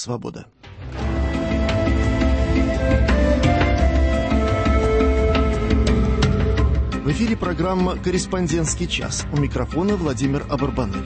«Свобода». В эфире программа «Корреспондентский час». У микрофона Владимир Абарбанель.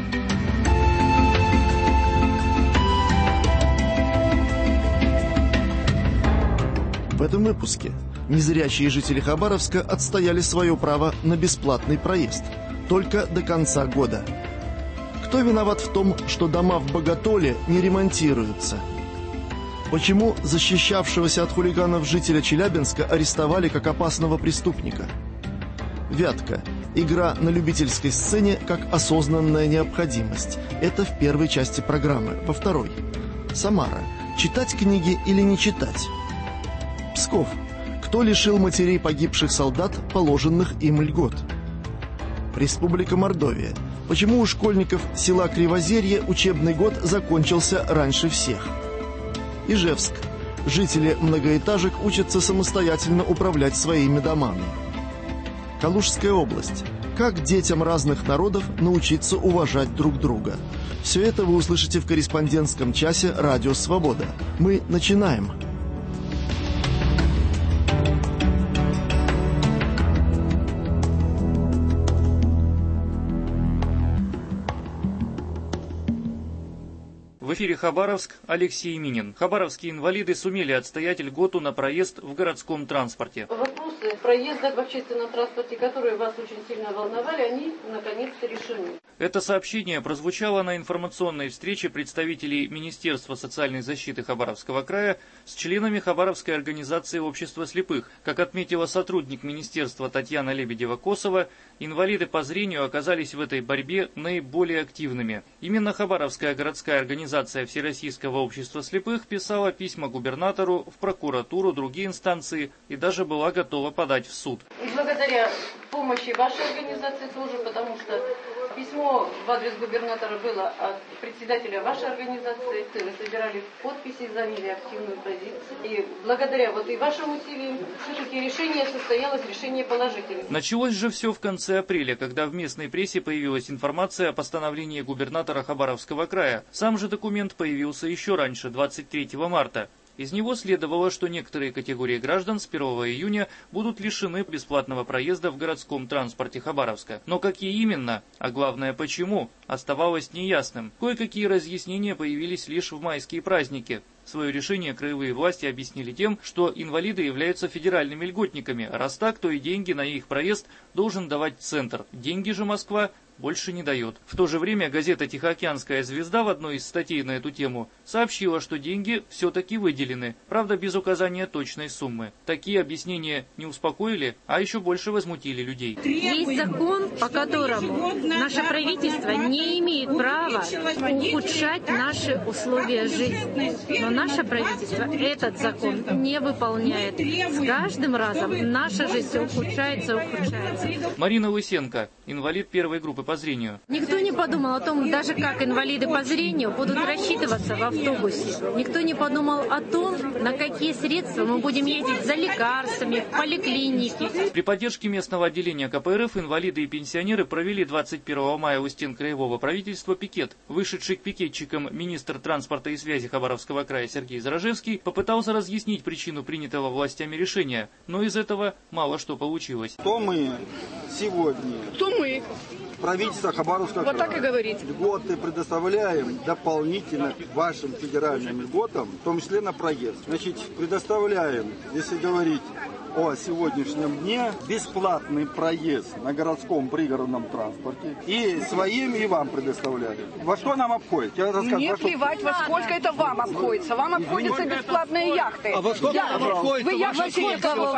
В этом выпуске незрячие жители Хабаровска отстояли свое право на бесплатный проезд только до конца года. Кто виноват в том, что дома в Боготоле не ремонтируются? Почему защищавшегося от хулиганов жителя Челябинска арестовали как опасного преступника? Вятка. Игра на любительской сцене как осознанная необходимость. Это в первой части программы. Во второй. Самара. Читать книги или не читать? Псков. Кто лишил матерей погибших солдат положенных им льгот? Республика Мордовия. Почему у школьников села Кривозерье учебный год закончился раньше всех? Ижевск. Жители многоэтажек учатся самостоятельно управлять своими домами. Калужская область. Как детям разных народов научиться уважать друг друга? Все это вы услышите в корреспондентском часе «Радио Свобода». Мы начинаем. В эфире Хабаровск, Алексей Минин. Хабаровские инвалиды сумели отстоять льготу на проезд в городском транспорте. Вопросы проезда в общественном транспорте, которые вас очень сильно волновали, они наконец-то решены. Это сообщение прозвучало на информационной встрече представителей Министерства социальной защиты Хабаровского края с членами Хабаровской организации общества слепых. Как отметила сотрудник министерства Татьяна Лебедева-Косова, инвалиды по зрению оказались в этой борьбе наиболее активными. Именно Хабаровская городская организация Всероссийского общества слепых писала письма губернатору, в прокуратуру, другие инстанции и даже была готова подать в суд. И благодаря помощи вашей организации тоже, потому что письмо в адрес губернатора было от председателя вашей организации. Вы собирали подписи, заняли активную позицию. И благодаря и вашим усилиям все-таки решение состоялось, решение положительное. Началось же все в конце апреля, когда в местной прессе появилась информация о постановлении губернатора Хабаровского края. Сам же документ появился еще раньше, 23 марта. Из него следовало, что некоторые категории граждан с 1 июня будут лишены бесплатного проезда в городском транспорте Хабаровска. Но какие именно, а главное почему, оставалось неясным. Кое-какие разъяснения появились лишь в майские праздники. Свое решение краевые власти объяснили тем, что инвалиды являются федеральными льготниками. Раз так, то и деньги на их проезд должен давать центр. Деньги же Москва больше не дает. В то же время газета «Тихоокеанская звезда» в одной из статей на эту тему сообщила, что деньги все-таки выделены, правда без указания точной суммы. Такие объяснения не успокоили, а еще больше возмутили людей. Есть закон, по которому наше правительство не имеет права ухудшать наши условия жизни. Но наше правительство этот закон не выполняет. С каждым разом наша жизнь ухудшается. Марина Лысенко, инвалид первой группы по зрению. Никто не подумал о том, даже как инвалиды по зрению будут рассчитываться в автобусе. Никто не подумал о том, на какие средства мы будем ездить за лекарствами, в поликлинике. При поддержке местного отделения КПРФ инвалиды и пенсионеры провели 21 мая у стен краевого правительства пикет. Вышедший к пикетчикам министр транспорта и связи Хабаровского края Сергей Заражевский попытался разъяснить причину принятого властями решения, но из этого мало что получилось. Кто мы сегодня? Кто мы? Правительство Хабаровского края. Вот так и говорить. Льготы предоставляем дополнительно к вашим федеральным льготам, в том числе на проезд. Значит, предоставляем, если говорить о сегодняшнем дне, бесплатный проезд на городском пригородном транспорте. И своим, и вам предоставляем. Во что нам обходится? Я расскажу, мне плевать, во сколько это вам обходится. Вам обходятся бесплатные яхты. А во сколько вам обходится? Вы яхты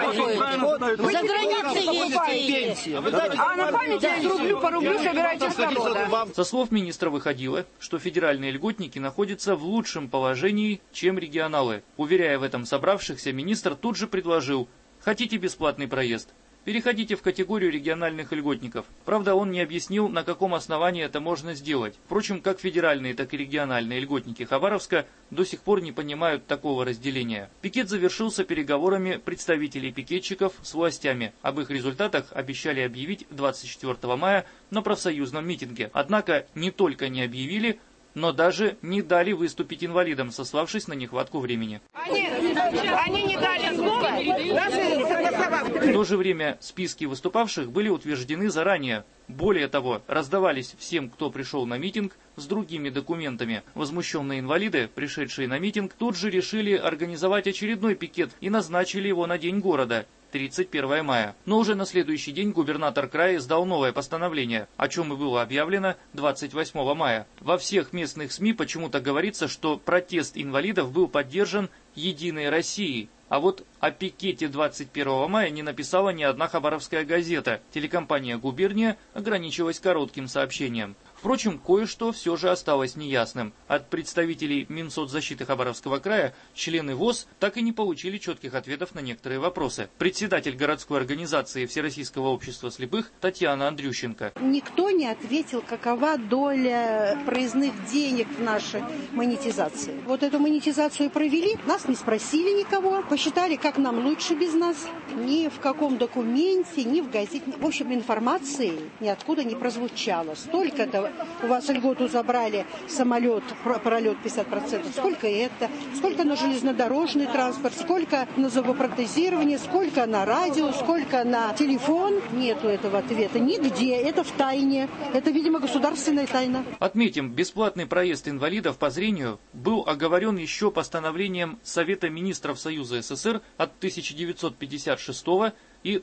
За границей ездите. А на память рублю по рублю собираете с народа. Со слов министра выходило, что федеральные льготники находятся в лучшем положении, чем регионалы. Уверяя в этом собравшихся, министр тут же предложил: хотите бесплатный проезд? Переходите в категорию региональных льготников. Правда, он не объяснил, на каком основании это можно сделать. Впрочем, как федеральные, так и региональные льготники Хабаровска до сих пор не понимают такого разделения. Пикет завершился переговорами представителей пикетчиков с властями. Об их результатах обещали объявить 24 мая на профсоюзном митинге. Однако не только не объявили, но даже не дали выступить инвалидам, сославшись на нехватку времени. Они не дали слова, даже согласовав. В то же время списки выступавших были утверждены заранее. Более того, раздавались всем, кто пришел на митинг, с другими документами. Возмущенные инвалиды, пришедшие на митинг, тут же решили организовать очередной пикет и назначили его на День города. 31 мая. Но уже на следующий день губернатор края издал новое постановление, о чем и было объявлено 28 мая. Во всех местных СМИ почему-то говорится, что протест инвалидов был поддержан «Единой Россией». А вот о пикете 21 мая не написала ни одна хабаровская газета. Телекомпания «Губерния» ограничилась коротким сообщением. Впрочем, кое-что все же осталось неясным. От представителей Минсоцзащиты Хабаровского края члены ВОС так и не получили четких ответов на некоторые вопросы. Председатель городской организации Всероссийского общества слепых Татьяна Андрющенко. Никто не ответил, какова доля проездных денег в нашей монетизации. Вот эту монетизацию провели, нас не спросили никого, посчитали, как нам лучше без нас. Ни в каком документе, ни в газете, в общем, информации ниоткуда не прозвучало. Столько-то у вас льготу забрали, самолет, пролет 50%. Сколько это? Сколько на железнодорожный транспорт? Сколько на зубопротезирование? Сколько на радио? Сколько на телефон? Нету этого ответа нигде. Это в тайне. Это, видимо, государственная тайна. Отметим, бесплатный проезд инвалидов по зрению был оговорен еще постановлением Совета министров Союза СССР от 1956 и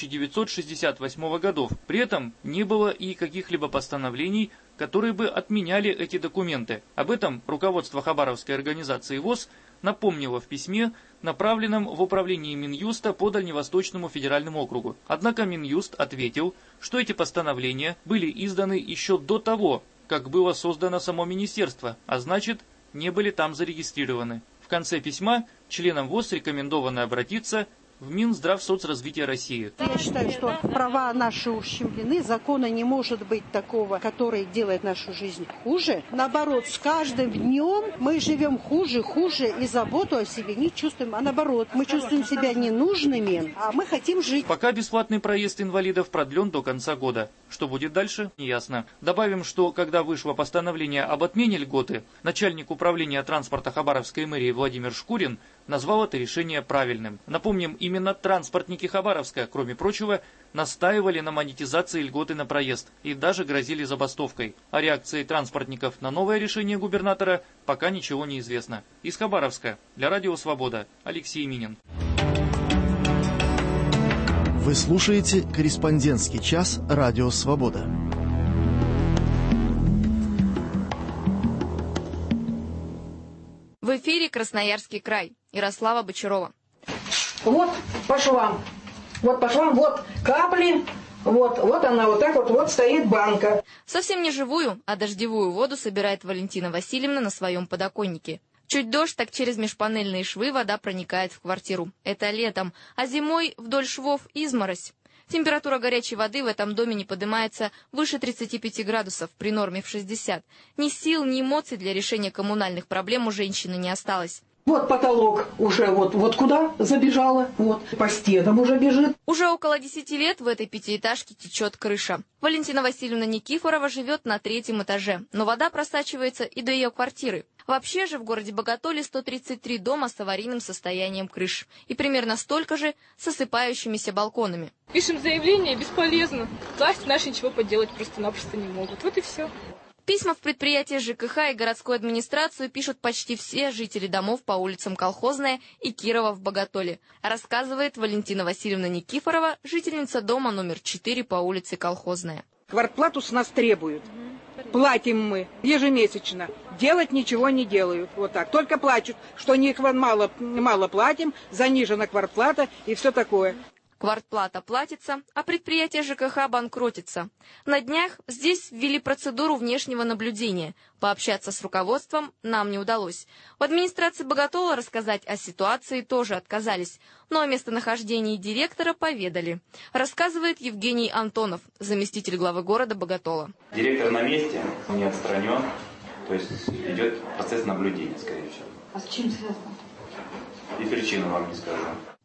1968 годов. При этом не было и каких-либо постановлений, которые бы отменяли эти документы. Об этом руководство Хабаровской организации ВОС напомнило в письме, направленном в управление Минюста по Дальневосточному федеральному округу. Однако Минюст ответил, что эти постановления были изданы еще до того, как было создано само министерство, а значит, не были там зарегистрированы. В конце письма членам ВОС рекомендовано обратиться в Минздравсоцразвитие России. Я считаю, что права наши ущемлены, закона не может быть такого, который делает нашу жизнь хуже. Наоборот, с каждым днем мы живем хуже, и заботу о себе не чувствуем, а наоборот, мы чувствуем себя ненужными, а мы хотим жить. Пока бесплатный проезд инвалидов продлен до конца года. Что будет дальше, неясно. Добавим, что когда вышло постановление об отмене льготы, начальник управления транспорта Хабаровской мэрии Владимир Шкурин назвал это решение правильным. Напомним, именно транспортники Хабаровска, кроме прочего, настаивали на монетизации льготы на проезд и даже грозили забастовкой. О реакции транспортников на новое решение губернатора пока ничего не известно. Из Хабаровска для Радио Свобода Алексей Минин. Вы слушаете «Корреспондентский час» Радио Свобода. В эфире Красноярский край. Ярослава Бочарова. Вот по швам. Вот по швам, вот капли. Вот она вот так вот стоит банка. Совсем не живую, а дождевую воду собирает Валентина Васильевна на своем подоконнике. Чуть дождь, так через межпанельные швы вода проникает в квартиру. Это летом, а зимой вдоль швов изморозь. Температура горячей воды в этом доме не поднимается выше 35 градусов, при норме в 60. Ни сил, ни эмоций для решения коммунальных проблем у женщины не осталось. Вот потолок уже вот куда забежала, вот по стенам уже бежит. Уже около 10 лет в этой пятиэтажке течет крыша. Валентина Васильевна Никифорова живет на 3-м этаже, но вода просачивается и до ее квартиры. Вообще же в городе Боготоле 133 дома с аварийным состоянием крыш и примерно столько же с осыпающимися балконами. Пишем заявление, бесполезно. Власти наши ничего поделать просто-напросто не могут. Вот и все. Письма в предприятие ЖКХ и городскую администрацию пишут почти все жители домов по улицам Колхозная и Кирова в Боготоле, рассказывает Валентина Васильевна Никифорова, жительница дома номер 4 по улице Колхозная. Квартплату с нас требуют. Платим мы ежемесячно. Делать ничего не делают. Вот так. Только плачут, что мало платим, занижена квартплата и все такое. Квартплата платится, а предприятие ЖКХ банкротится. На днях здесь ввели процедуру внешнего наблюдения. Пообщаться с руководством нам не удалось. В администрации Боготола рассказать о ситуации тоже отказались, но о местонахождении директора поведали. Рассказывает Евгений Антонов, заместитель главы города Боготола. Директор на месте, не отстранен, то есть идет процесс наблюдения, скорее всего. А с чем связано? И причину вам не скажу.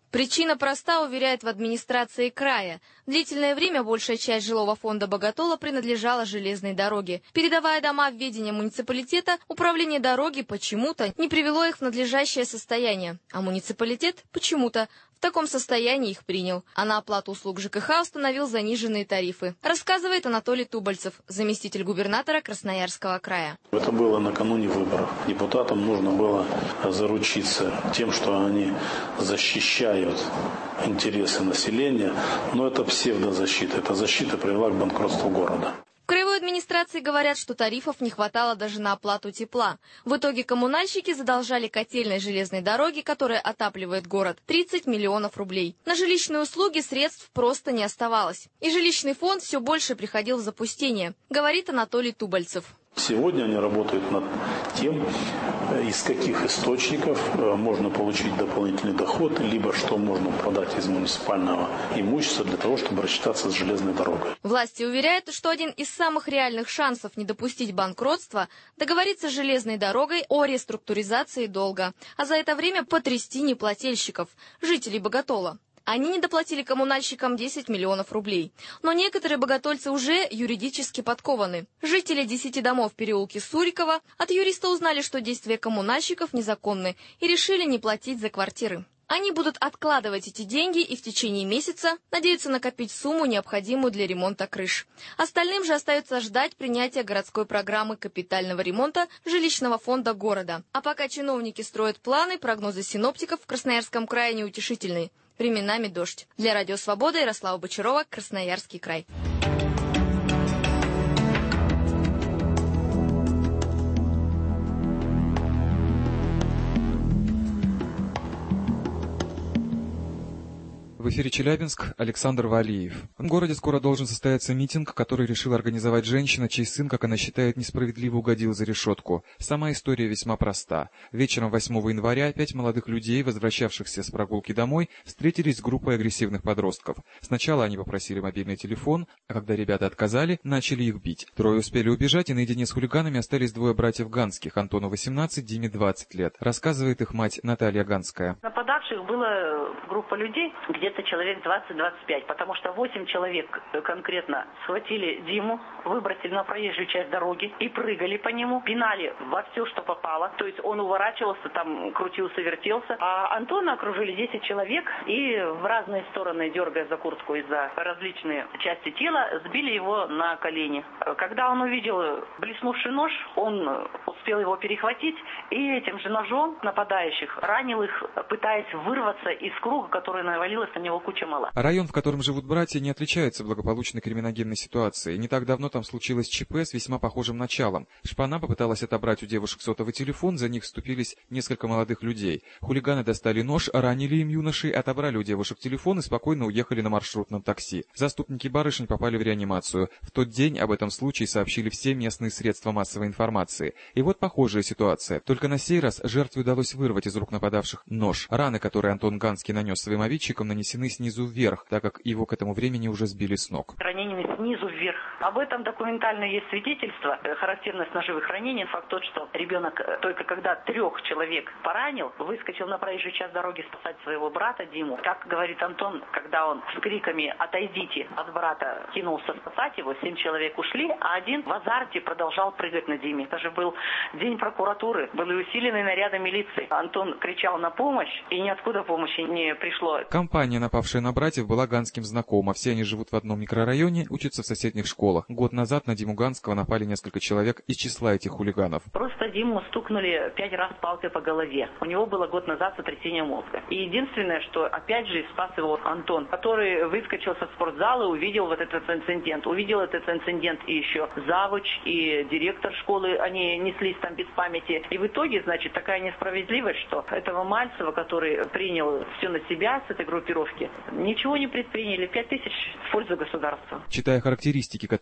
Причина проста, уверяет в администрации края. Длительное время большая часть жилого фонда Боготола принадлежала железной дороге. Передавая дома в ведение муниципалитета, управление дороги почему-то не привело их в надлежащее состояние, а муниципалитет почему-то в таком состоянии их принял, а на оплату услуг ЖКХ установил заниженные тарифы. Рассказывает Анатолий Тубальцев, заместитель губернатора Красноярского края. Это было накануне выборов. Депутатам нужно было заручиться тем, что они защищают интересы населения, но это псевдозащита. Эта защита привела к банкротству города. В краевой администрации говорят, что тарифов не хватало даже на оплату тепла. В итоге коммунальщики задолжали котельной железной дороги, которая отапливает город, 30 миллионов рублей. На жилищные услуги средств просто не оставалось. И жилищный фонд все больше приходил в запустение, говорит Анатолий Тубальцев. Сегодня они работают над тем, из каких источников можно получить дополнительный доход, либо что можно продать из муниципального имущества для того, чтобы рассчитаться с железной дорогой. Власти уверяют, что один из самых реальных шансов не допустить банкротства – договориться с железной дорогой о реструктуризации долга, а за это время потрясти неплательщиков, жителей Боготола. Они недоплатили коммунальщикам 10 миллионов рублей. Но некоторые боготольцы уже юридически подкованы. Жители 10 домов в переулке Сурикова от юриста узнали, что действия коммунальщиков незаконны, и решили не платить за квартиры. Они будут откладывать эти деньги и в течение месяца надеются накопить сумму, необходимую для ремонта крыш. Остальным же остается ждать принятия городской программы капитального ремонта жилищного фонда города. А пока чиновники строят планы, прогнозы синоптиков в Красноярском крае неутешительные. Временами дождь. Для Радио Свобода Ярослава Бочарова, Красноярский край. В эфире Челябинск, Александр Валиев. В городе скоро должен состояться митинг, который решила организовать женщина, чей сын, как она считает, несправедливо угодил за решетку. Сама история весьма проста. Вечером 8 января 5 молодых людей, возвращавшихся с прогулки домой, встретились с группой агрессивных подростков. Сначала они попросили мобильный телефон, а когда ребята отказали, начали их бить. Трое успели убежать, и наедине с хулиганами остались двое братьев Ганских, Антону 18, Диме 20 лет. Рассказывает их мать Наталья Ганская. Нападавших была группа людей, где-то человек 20-25, потому что 8 человек конкретно схватили Диму, выбросили на проезжую часть дороги и прыгали по нему, пинали во все, что попало. То есть он уворачивался, там крутился, вертелся. А Антона окружили 10 человек и в разные стороны, дергая за куртку и за различные части тела, сбили его на колени. Когда он увидел блеснувший нож, он успел его перехватить и этим же ножом нападающих ранил их, пытаясь вырваться из круга, который навалилась на него куча мала. Район, в котором живут братья, не отличается благополучной криминогенной ситуацией. Не так давно там случилось ЧП с весьма похожим началом. Шпана попыталась отобрать у девушек сотовый телефон, за них вступились несколько молодых людей. Хулиганы достали нож, ранили им юношей, отобрали у девушек телефон и спокойно уехали на маршрутном такси. Заступники барышень попали в реанимацию. В тот день об этом случае сообщили все местные средства массовой информации. И вот похожая ситуация. Только на сей раз жертве удалось вырвать из рук нападавших нож. Раны, которые Антон Ганский нанес своим обидчикам, нанесены снизу вверх, так как его к этому времени уже сбили с ног. Ранениями снизу вверх. Об этом документально есть свидетельство. Характерность ножевых ранений, факт тот, что ребенок только когда 3 человек поранил, выскочил на проезжую часть дороги спасать своего брата Диму. Как говорит Антон, когда он с криками «отойдите» от брата кинулся спасать его, 7 человек ушли, а один в азарте продолжал прыгать на Диме. Это же был день прокуратуры, были усилены наряды милиции. Антон кричал на помощь, и ниоткуда помощи не пришло. Компания, напавшая на братьев, была Ганским знакома. Все они живут в одном микрорайоне, учатся в соседних школах. Год назад на Диму Ганского напали несколько человек из числа этих хулиганов. Просто Диму стукнули 5 раз палкой по голове. У него было год назад сотрясение мозга. И единственное, что опять же спас его Антон, который выскочил со спортзала и увидел вот этот инцидент. Увидел этот инцидент и еще завуч, и директор школы, они неслись там без памяти. И в итоге, значит, такая несправедливость, что этого Мальцева, который принял все на себя с этой группировки, ничего не предприняли. 5000 в пользу государства. Читая характеристики, которые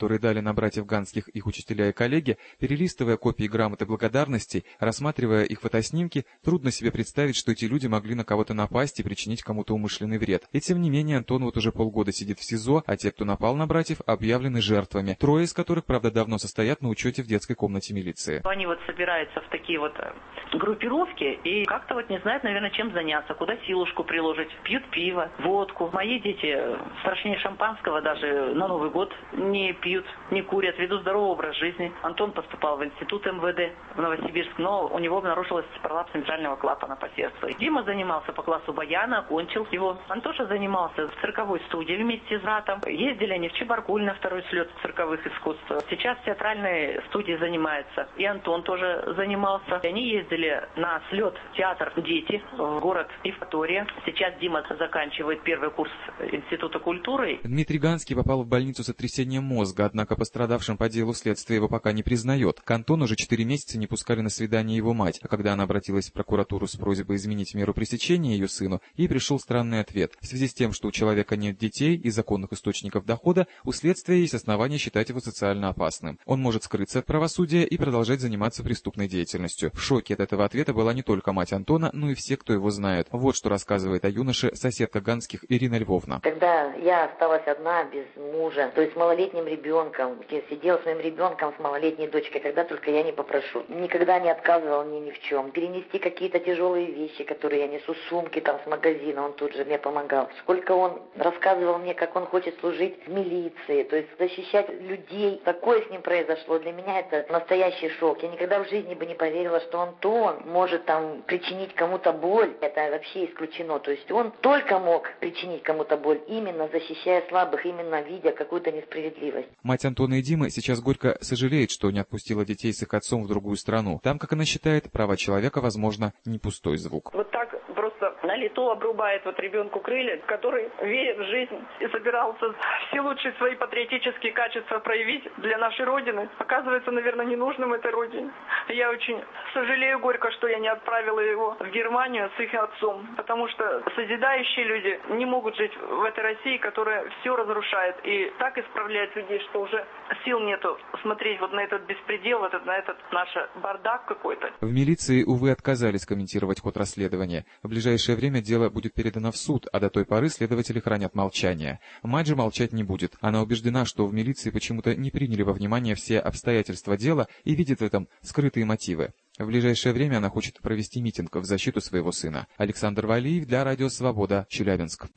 которые дали на братьев Ганских их учителя и коллеги, перелистывая копии грамот и благодарностей, рассматривая их фотоснимки, трудно себе представить, что эти люди могли на кого-то напасть и причинить кому-то умышленный вред. И тем не менее Антон вот уже полгода сидит в СИЗО, а те, кто напал на братьев, объявлены жертвами. 3 из которых, правда, давно состоят на учете в детской комнате милиции. Они вот собираются в такие вот группировки и как-то вот не знают, наверное, чем заняться, куда силушку приложить. Пьют пиво, водку. Мои дети страшнее шампанского даже на Новый год не пьют, не курят, ведут здоровый образ жизни. Антон поступал в институт МВД в Новосибирск, но у него обнаружилась пролапс центрального клапана по сердцу. Дима занимался по классу баяна, окончил его. Антоша занимался в цирковой студии вместе с братом. Ездили они в Чебаркуль на 2-й слет цирковых искусств. Сейчас в театральной студии занимается. И Антон тоже занимался. Они ездили на слет театр «Дети» в город Евпатория. Сейчас Дима заканчивает 1-й курс Института культуры. Дмитрий Ганский попал в больницу с сотрясением мозга, однако пострадавшим по делу следствие его пока не признает. К Антону уже 4 месяца не пускали на свидание его мать, а когда она обратилась в прокуратуру с просьбой изменить меру пресечения ее сыну, ей пришел странный ответ. В связи с тем, что у человека нет детей и законных источников дохода, у следствия есть основания считать его социально опасным. Он может скрыться от правосудия и продолжать заниматься преступной деятельностью. В шоке от этого ответа была не только мать Антона, но и все, кто его знает. Вот что рассказывает о юноше соседка Ганских Ирина Львовна. Когда я осталась одна, без мужа, то есть с малолетним ребенком, я сидела с моим ребенком, с малолетней дочкой, когда только я не попрошу. Никогда не отказывал мне ни в чем. Перенести какие-то тяжелые вещи, которые я несу, сумки там с магазина, он тут же мне помогал. Сколько он рассказывал мне, как он хочет служить в милиции, то есть защищать людей. Такое с ним произошло. Для меня это настоящий шок. Я никогда в жизни бы не поверила, что Антон может там причинить кому-то боль. Это вообще исключено. То есть он только мог причинить кому-то боль, именно защищая слабых, именно видя какую-то несправедливость. Мать Антона и Димы сейчас горько сожалеет, что не отпустила детей с их отцом в другую страну. Там, как она считает, права человека, возможно, не пустой звук. Вот так просто на лету обрубает вот ребенку крылья, который верит в жизнь и собирался все лучшие свои патриотические качества проявить для нашей Родины. Оказывается, наверное, ненужным этой Родине. Я очень сожалею горько, что я не отправила его в Германию с их отцом, потому что созидающие люди не могут жить в этой России, которая все разрушает и так исправляет людей, что уже сил нету смотреть вот на этот беспредел, на этот наш бардак какой-то. В милиции, увы, отказались комментировать ход расследования. В ближайшее время дело будет передано в суд, а до той поры следователи хранят молчание. Мать же молчать не будет. Она убеждена, что в милиции почему-то не приняли во внимание все обстоятельства дела и видит в этом скрытые мотивы. В ближайшее время она хочет провести митинг в защиту своего сына. Александр Валиев для Радио Свобода, Челябинск.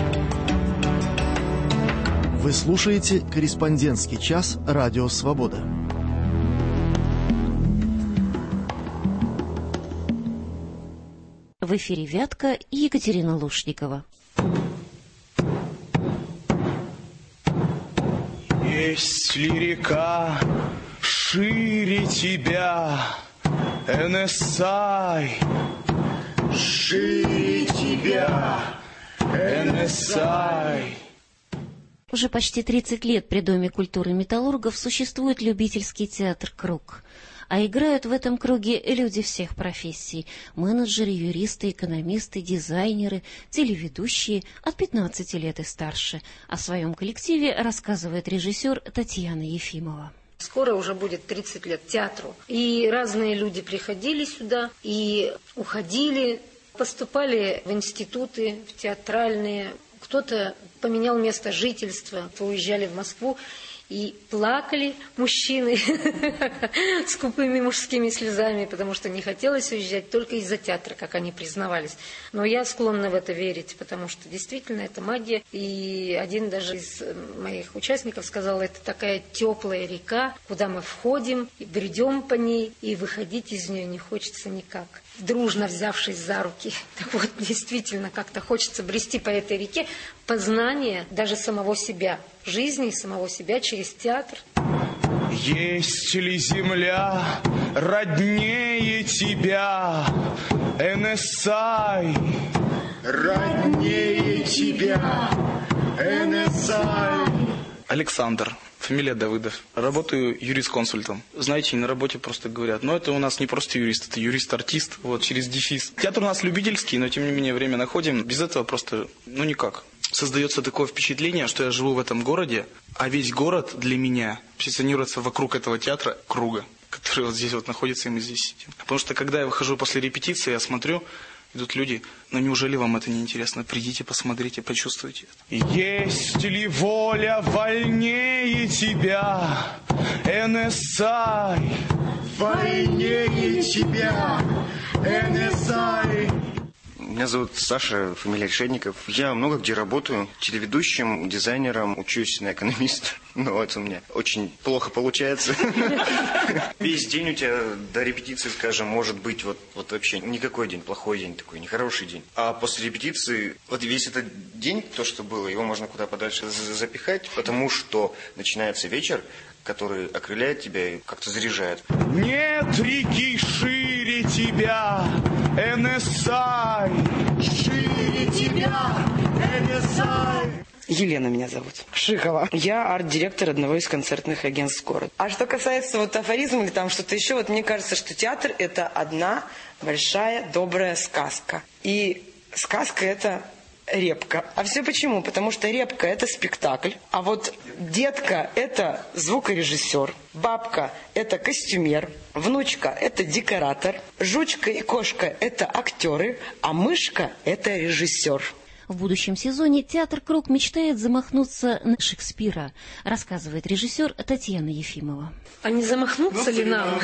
Вы слушаете «Корреспондентский час» Радио Свобода. В эфире Вятка и Екатерина Лушникова. Есть ли река шире тебя, NSI? Шире тебя, NSI. Уже почти 30 лет при Доме культуры металлургов существует любительский театр «Круг». А играют в этом круге люди всех профессий – менеджеры, юристы, экономисты, дизайнеры, телеведущие от 15 лет и старше. О своем коллективе рассказывает режиссер Татьяна Ефимова. Скоро уже будет 30 лет театру. И разные люди приходили сюда и уходили, поступали в институты, в театральные. Кто-то поменял место жительства, уезжали в Москву. И плакали мужчины с скупыми мужскими слезами, потому что не хотелось уезжать только из-за театра, как они признавались. Но я склонна в это верить, потому что действительно это магия. И один даже из моих участников сказал, это такая теплая река, куда мы входим, и бредем по ней, и выходить из нее не хочется никак. Дружно взявшись за руки. Так вот, действительно, как-то хочется брести по этой реке познание даже самого себя, жизни самого себя через театр. Есть ли земля роднее тебя, NSI? Роднее тебя, NSI. Александр. Фамилия Давыдов. Работаю юрист-консультом. Знаете, на работе просто говорят, но это у нас не просто юрист, это юрист-артист, вот, через дефис. Театр у нас любительский, но тем не менее время находим. Без этого просто, никак. Создается такое впечатление, что я живу в этом городе, а весь город для меня позиционируется вокруг этого театра круга, который вот здесь вот находится, и мы здесь сидим. Потому что когда я выхожу после репетиции, я смотрю, идут люди, но неужели вам это не интересно? Придите, посмотрите, почувствуйте это. Есть ли воля вольнее тебя, NSI? Вольнее тебя, NSI. Меня зовут Саша, фамилия Решетников. Я много где работаю, телеведущим, дизайнером, учусь на экономиста. Но это у меня очень плохо получается. Весь день у тебя до репетиции, скажем, может быть вот вообще никакой день, плохой день такой, нехороший день. А после репетиции, вот весь этот день, то, что было, его можно куда подальше запихать, потому что начинается вечер, который окрыляет тебя и как-то заряжает. Нет реки шире тебя, NSI. Шире тебя, NSI. Елена меня зовут. Шихова. Я арт-директор одного из концертных агентств города. А что касается вот афоризма или там что-то еще, вот мне кажется, что театр – это одна большая добрая сказка. И сказка – это репка. А все почему? Потому что репка – это спектакль, а вот детка – это звукорежиссер, бабка – это костюмер, внучка – это декоратор, жучка и кошка – это актеры, а мышка – это режиссер. В будущем сезоне театр «Круг» мечтает замахнуться на Шекспира, рассказывает режиссер Татьяна Ефимова. А не замахнуться ли нам?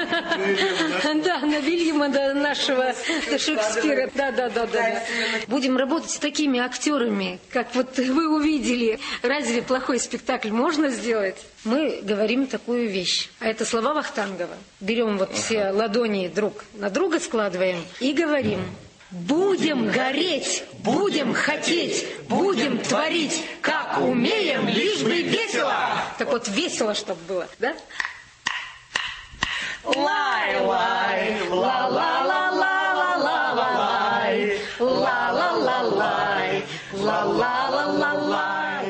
Да, на Вильяма нашего Шекспира. Да. Будем работать с такими актерами, как вот вы увидели. Разве плохой спектакль можно сделать? Мы говорим такую вещь. А это слова Вахтангова. Берем вот все ладони друг на друга складываем и говорим: будем гореть, будем хотеть, будем творить, как умеем, лишь бы весело. Так вот, весело, чтобы было, да? Лай-лай, ла-ла-ла-ла-ла-ла-лай, ла-ла-ла-лай, ла-ла-ла-ла-лай.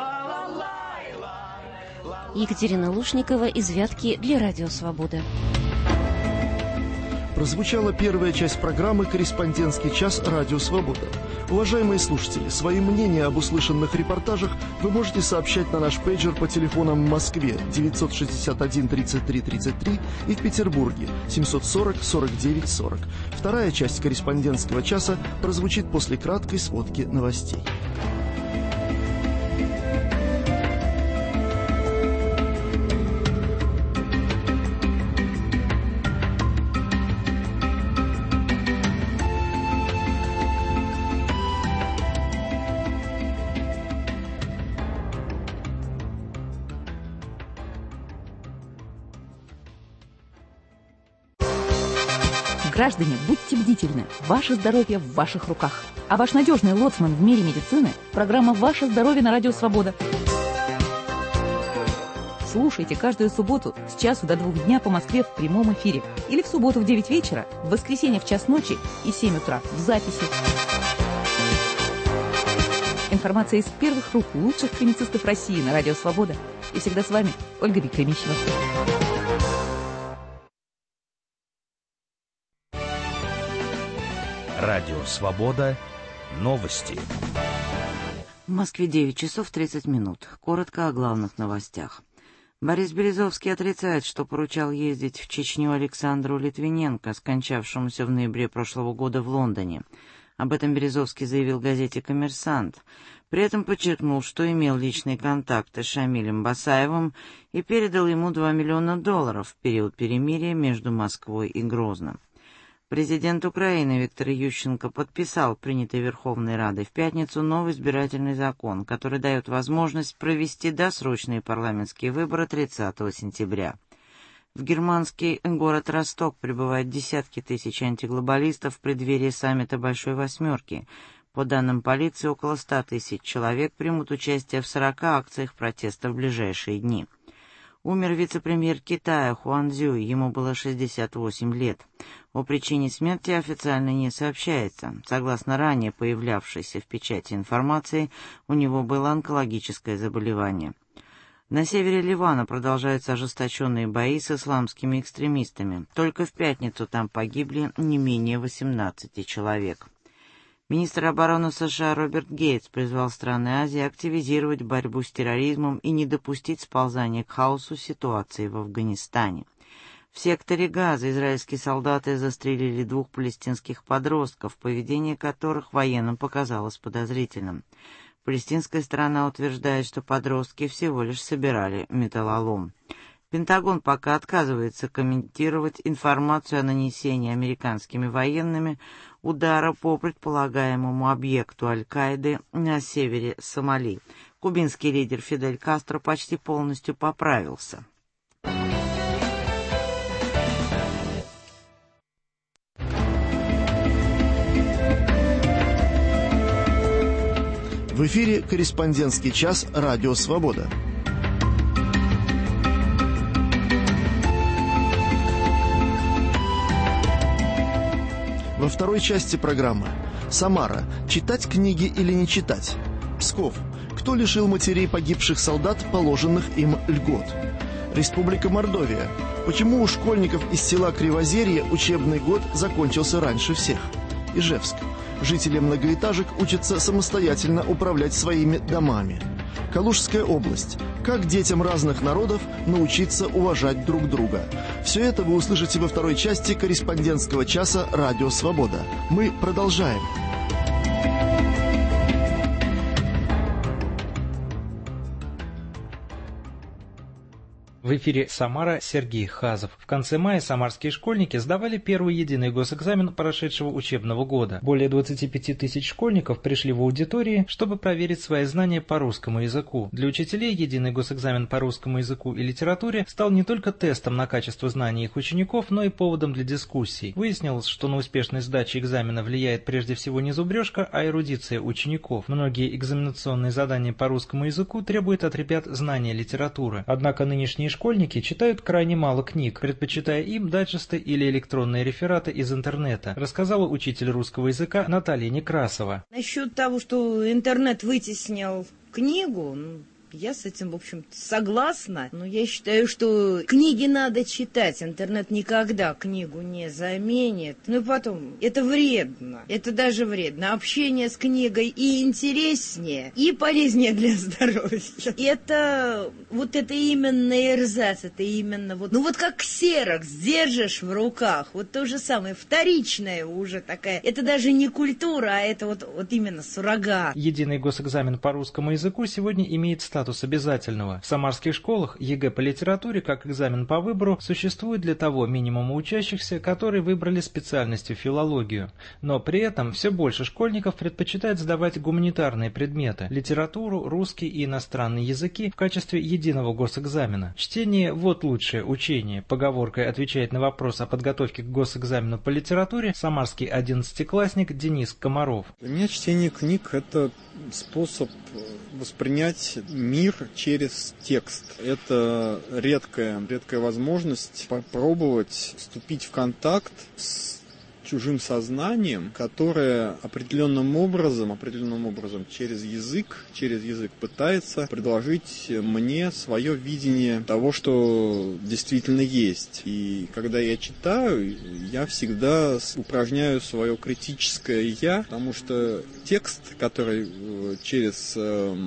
Екатерина Лушникова из Вятки для Радио Свобода. Прозвучала первая часть программы «Корреспондентский час. Радио Свобода». Уважаемые слушатели, свои мнения об услышанных репортажах вы можете сообщать на наш пейджер по телефонам в Москве 961 33 33 и в Петербурге 740 49 40. Вторая часть «Корреспондентского часа» прозвучит после краткой сводки новостей. Граждане, будьте бдительны. Ваше здоровье в ваших руках. А ваш надежный лоцман в мире медицины – программа «Ваше здоровье» на Радио Свобода. Слушайте каждую субботу с часу до 2 дня по Москве в прямом эфире. Или в субботу в 9 вечера, в воскресенье в час ночи и 7 утра в записи. Информация из первых рук лучших клиницистов России на Радио Свобода. И всегда с вами Ольга Бекремищева. Радио Свобода. Новости. В Москве 9 часов 30 минут. Коротко о главных новостях. Борис Березовский отрицает, что поручал ездить в Чечню Александру Литвиненко, скончавшемуся в ноябре прошлого года в Лондоне. Об этом Березовский заявил газете «Коммерсант». При этом подчеркнул, что имел личные контакты с Шамилем Басаевым и передал ему $2 миллиона в период перемирия между Москвой и Грозным. Президент Украины Виктор Ющенко подписал принятый Верховной Радой в пятницу новый избирательный закон, который дает возможность провести досрочные парламентские выборы 30 сентября. В германский город Росток прибывают десятки тысяч антиглобалистов в преддверии саммита Большой Восьмерки. По данным полиции, около 100 тысяч человек примут участие в 40 акциях протеста в ближайшие дни. Умер вице-премьер Китая Хуан Цзюй, ему было 68 лет. О причине смерти официально не сообщается. Согласно ранее появлявшейся в печати информации, у него было онкологическое заболевание. На севере Ливана продолжаются ожесточенные бои с исламскими экстремистами. Только в пятницу там погибли не менее 18 человек. Министр обороны США Роберт Гейтс призвал страны Азии активизировать борьбу с терроризмом и не допустить сползания к хаосу ситуации в Афганистане. В секторе Газа израильские солдаты застрелили 2 палестинских подростков, поведение которых военным показалось подозрительным. Палестинская сторона утверждает, что подростки всего лишь собирали металлолом. Пентагон пока отказывается комментировать информацию о нанесении американскими военными удара по предполагаемому объекту Аль-Каиды на севере Сомали. Кубинский лидер Фидель Кастро почти полностью поправился. В эфире корреспондентский час «Радио Свобода». Во второй части программы Самара. Читать книги или не читать? Псков. Кто лишил матерей погибших солдат положенных им льгот? Республика Мордовия. Почему у школьников из села Кривозерье учебный год закончился раньше всех? Ижевск. Жители многоэтажек учатся самостоятельно управлять своими домами. Калужская область. Как детям разных народов научиться уважать друг друга? Все это вы услышите во второй части корреспондентского часа «Радио Свобода». Мы продолжаем. В эфире «Самара», Сергей Хазов. В конце мая самарские школьники сдавали первый единый госэкзамен прошедшего учебного года. Более 25 тысяч школьников пришли в аудитории, чтобы проверить свои знания по русскому языку. Для учителей единый госэкзамен по русскому языку и литературе стал не только тестом на качество знаний их учеников, но и поводом для дискуссий. Выяснилось, что на успешность сдачи экзамена влияет прежде всего не зубрежка, а эрудиция учеников. Многие экзаменационные задания по русскому языку требуют от ребят знания литературы. Однако нынешние школьники читают крайне мало книг, предпочитая им дайджесты или электронные рефераты из интернета, рассказала учитель русского языка Наталья Некрасова. Насчет того, что интернет вытеснил книгу, я с этим, в общем, согласна, но я считаю, что книги надо читать, интернет никогда книгу не заменит. Ну и потом, это вредно, это даже вредно. Общение с книгой и интереснее, и полезнее для здоровья. Это именно эрзац, это именно вот как ксерокс держишь в руках, вот то же самое, вторичное уже такая. Это даже не культура, а это вот именно суррогат. Единый госэкзамен по русскому языку сегодня имеет статус обязательного. В самарских школах ЕГЭ по литературе, как экзамен по выбору, существует для того минимума учащихся, которые выбрали специальностью филологию. Но при этом все больше школьников предпочитают сдавать гуманитарные предметы – литературу, русский и иностранные языки в качестве единого госэкзамена. Чтение – вот лучшее учение. Поговоркой отвечает на вопрос о подготовке к госэкзамену по литературе самарский 11-классник Денис Комаров. Для меня чтение книг – это способ воспринять мир через текст. Это редкая возможность попробовать вступить в контакт с чужим сознанием, которое определенным образом через язык пытается предложить мне свое видение того, что действительно есть. И когда я читаю, я всегда упражняю свое критическое «я», потому что текст, который через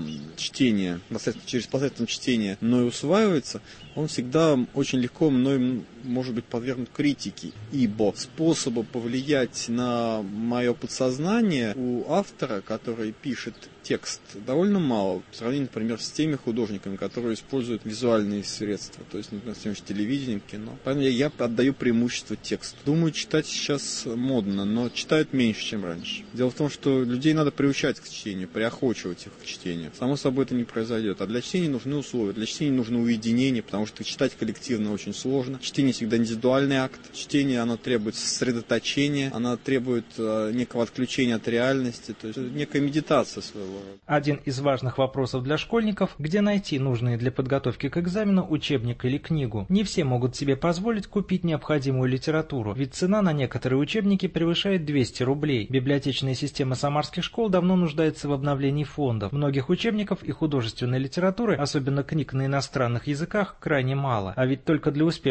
чтение, через посредством чтения мною усваивается, он всегда очень легко мной может быть подвергнут критике, ибо способа повлиять на мое подсознание у автора, который пишет текст, довольно мало, по сравнению, например, с теми художниками, которые используют визуальные средства, то есть, например, телевидение, кино. Поэтому я отдаю преимущество тексту. Думаю, читать сейчас модно, но читают меньше, чем раньше. Дело в том, что людей надо приучать к чтению, приохочивать их к чтению. Само собой это не произойдет. А для чтения нужны условия, для чтения нужно уединение, потому что читать коллективно очень сложно. Чтение всегда индивидуальный акт. Чтение, оно требует сосредоточения, оно требует некого отключения от реальности, то есть некая медитация своего рода. Один из важных вопросов для школьников – где найти нужные для подготовки к экзамену учебник или книгу. Не все могут себе позволить купить необходимую литературу, ведь цена на некоторые учебники превышает 200 рублей. Библиотечная система самарских школ давно нуждается в обновлении фондов. Многих учебников и художественной литературы, особенно книг на иностранных языках, крайне мало. А ведь только для успешной подготовки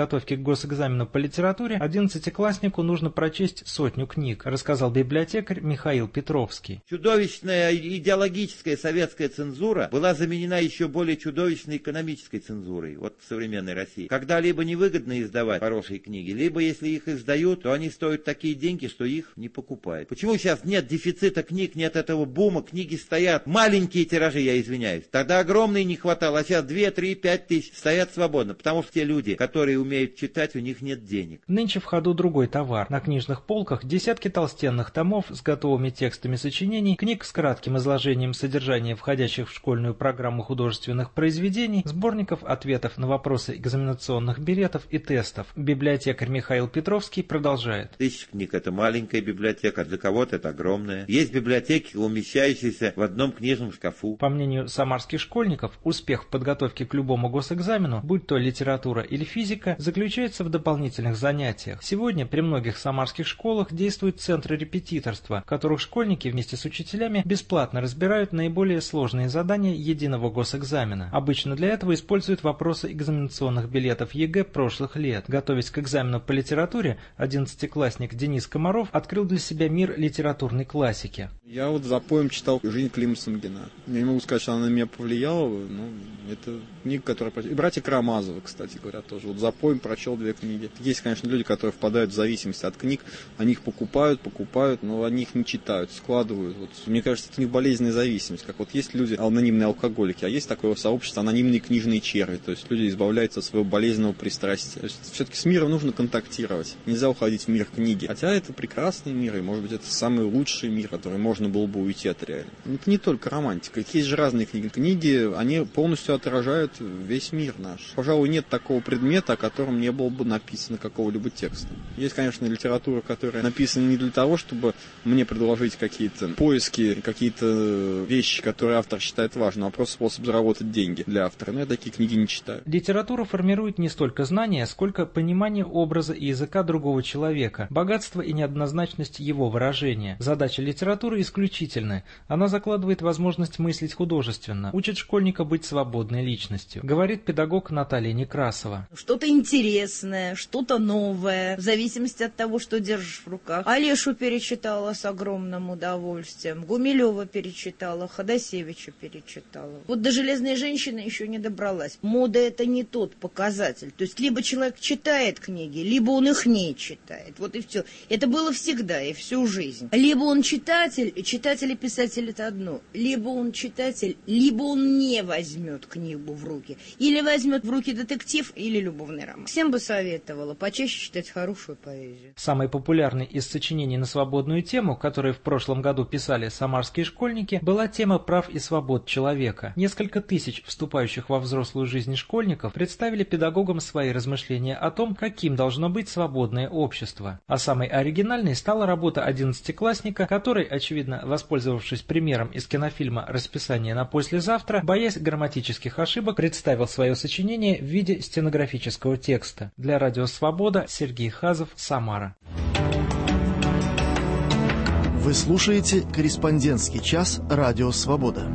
подготовке к госэкзамену по литературе 11-класснику нужно прочесть 100 книг, рассказал библиотекарь Михаил Петровский. Чудовищная идеологическая советская цензура была заменена еще более чудовищной экономической цензурой в современной России. Когда либо невыгодно издавать хорошие книги, либо если их издают, то они стоят такие деньги, что их не покупают. Почему сейчас нет дефицита книг, нет этого бума, книги стоят, маленькие тиражи, я извиняюсь. Тогда огромные не хватало, а сейчас 2, 3, 5 тысяч стоят свободно, потому что те люди, которые умеют читать, у них нет денег. Нынче в ходу другой товар. На книжных полках десятки толстенных томов с готовыми текстами сочинений, книг с кратким изложением содержания входящих в школьную программу художественных произведений, сборников ответов на вопросы экзаменационных билетов и тестов. Библиотекарь Михаил Петровский продолжает. 1000 книг — это маленькая библиотека, а для кого-то это огромная. Есть библиотеки, умещающиеся в одном книжном шкафу. По мнению самарских школьников, успех в подготовке к любому госэкзамену, будь то литература или физика, заключается в дополнительных занятиях. Сегодня при многих самарских школах действуют центры репетиторства, в которых школьники вместе с учителями бесплатно разбирают наиболее сложные задания единого госэкзамена. Обычно для этого используют вопросы экзаменационных билетов ЕГЭ прошлых лет. Готовясь к экзамену по литературе, 11-классник Денис Комаров открыл для себя мир литературной классики. Я за поем читал «Жизнь Клима Самгина». Я не могу сказать, что она на меня повлияла, но это книга, которая... И «Братья Карамазовы», кстати говоря, тоже. За поем прочел 2 книги. Есть, конечно, люди, которые впадают в зависимость от книг, они их покупают, но они их не читают, складывают. Мне кажется, это у них болезненная зависимость. Как есть люди, анонимные алкоголики, а есть такое сообщество анонимные книжные черви. То есть люди избавляются от своего болезненного пристрастия. Все-таки с миром нужно контактировать. Нельзя уходить в мир книги. Хотя это прекрасный мир, и, может быть, это самый лучший мир, который можно было бы уйти от реальности. Это не только романтика. Есть же разные книги. Книги, они полностью отражают весь мир наш. Пожалуй, нет такого предмета, о котором не было бы написано какого-либо текста. Есть, конечно, литература, которая написана не для того, чтобы мне предложить какие-то поиски, какие-то вещи, которые автор считает важным, а просто способ заработать деньги для автора. Но я такие книги не читаю. Литература формирует не столько знания, сколько понимание образа и языка другого человека, богатство и неоднозначность его выражения. Задача литературы исключительны. Она закладывает возможность мыслить художественно, учит школьника быть свободной личностью, говорит педагог Наталья Некрасова. Что-то интересное, что-то новое, в зависимости от того, что держишь в руках. Олешу перечитала с огромным удовольствием, Гумилева перечитала, Ходосевича перечитала. До «Железной женщины» еще не добралась. Мода — это не тот показатель. То есть либо человек читает книги, либо он их не читает. И все. Это было всегда и всю жизнь. Либо он читатель и писатель — это одно. Либо он читатель, либо он не возьмет книгу в руки. Или возьмет в руки детектив, или любовный роман. Всем бы советовала почаще читать хорошую поэзию. Самой популярной из сочинений на свободную тему, которые в прошлом году писали самарские школьники, была тема прав и свобод человека. Несколько тысяч вступающих во взрослую жизнь школьников представили педагогам свои размышления о том, каким должно быть свободное общество. А самой оригинальной стала работа 11-классника, который, очевидно, воспользовавшись примером из кинофильма «Расписание на послезавтра», боясь грамматических ошибок, представил свое сочинение в виде стенографического текста. Для радио «Свобода» Сергей Хазов, Самара. Вы слушаете «Корреспондентский час» радио «Свобода».